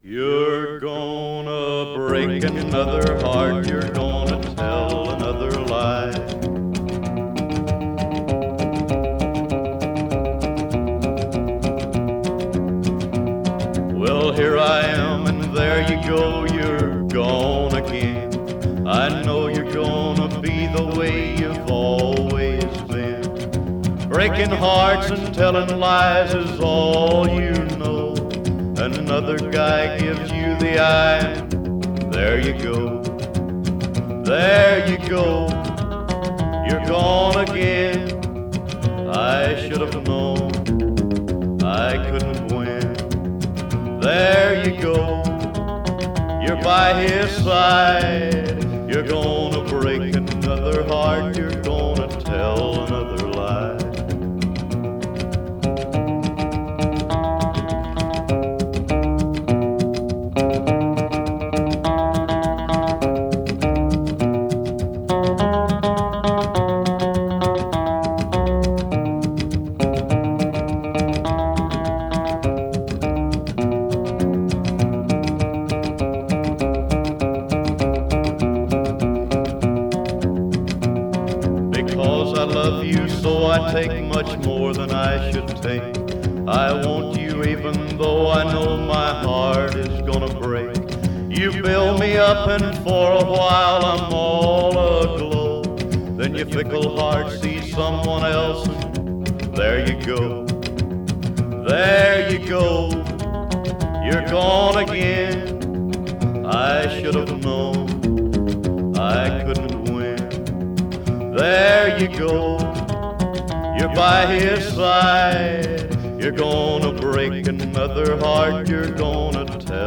You're gonna break another heart, you're gonna tell another lie. Well, here I am, and there you go, you're gone again. I know you're gonna be the way you've always been. Breaking hearts and telling lies is all you know. Another guy gives you the eye, and there you go. There you go, you're gone again. I should have known I couldn't win. There you go, you're by his side. You're gonna break another heart, you're gonna tell another lie. Because I love you, so I take much more than I should take. I want you even though I know my heart is gonna break. You build me up and for a while I'm all aglow. Then your fickle heart sees someone else and there you go. There you go, you're gone again. I should have known I couldn't win. There you go, you're by his side. You're gonna break another heart, you're gonna tell